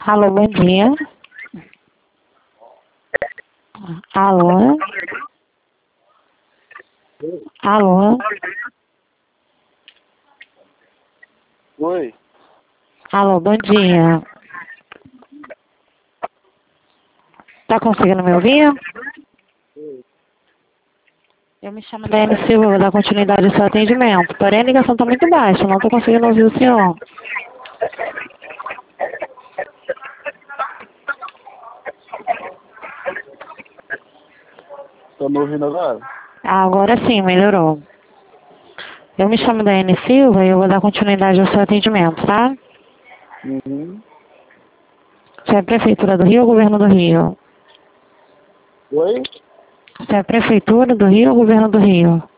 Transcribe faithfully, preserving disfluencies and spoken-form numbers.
Alô, bom dia. Alô? Alô? Oi. Alô, bom dia. Tá conseguindo me ouvir? Eu me chamo Daiane Silva, vou dar continuidade ao seu atendimento. Porém, a ligação está muito baixa, não estou conseguindo ouvir o senhor. Tá me ouvindo agora? Ah, agora sim, melhorou. Eu me chamo Daiane Silva e eu vou dar continuidade ao seu atendimento, tá? Uhum. Você é a Prefeitura do Rio ou Governo do Rio? Oi? Você é a Prefeitura do Rio ou Governo do Rio?